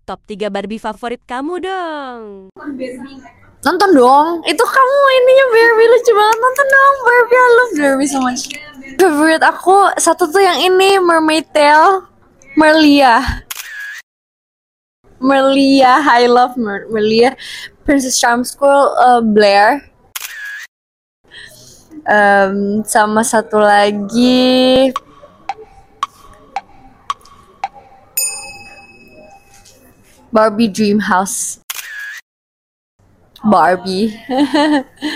Top 3 Barbie favorit kamu dong. Nonton dong. Itu kamu ininya Barbie lucu banget. Nonton dong Barbie. I love Barbie so much. Favorite aku satu tuh yang ini Mermaid Tale. Merlia. Merlia. I love Merlia. Princess Charm School Blair. Sama satu lagi Barbie Dream House. Barbie.